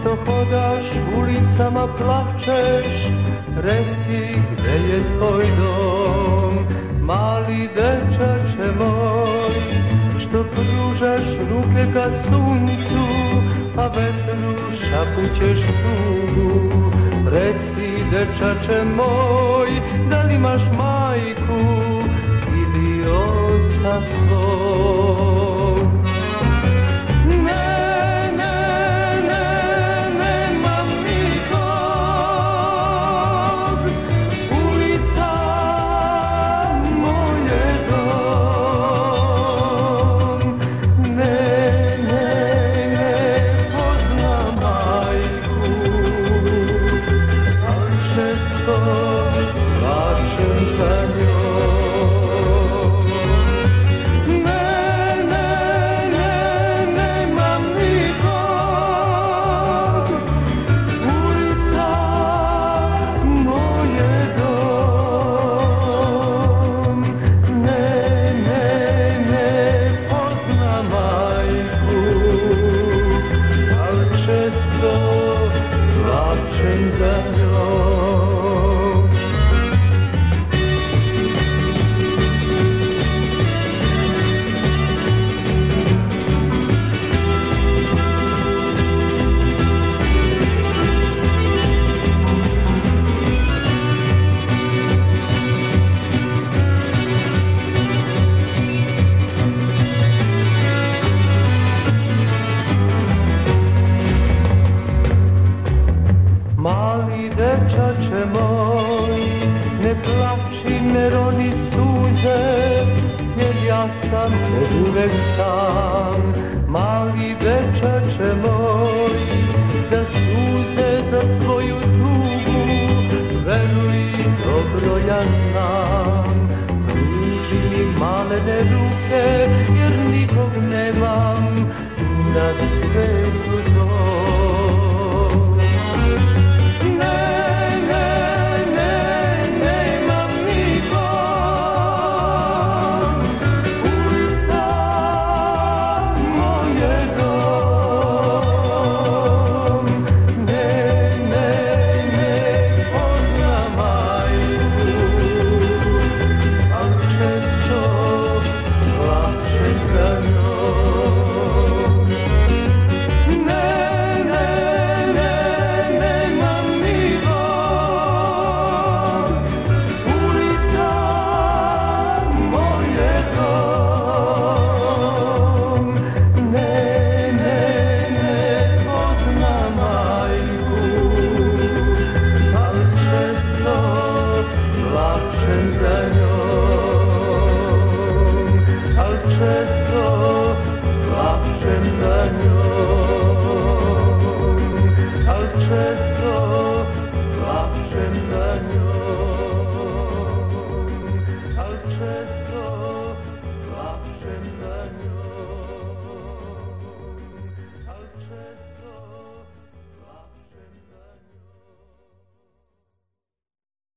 što hodaš ulicama, plačeš, reci gde je tvoj dom. Mali dečače moj, što pružaš ruke ka suncu, a vetru šapućeš tugu. Reci dečače moj, da li imaš majku ili oca svog? Mali dečače moj, ne plači, ne roni suze, jer ja sam oduvek sam. Mali dečače moj, za suze, za tvoju tugu, veruj, dobro ja znam. Pruži mi malene ruke, jer nikog nemam na svetu tom. Često plačem za njom, al često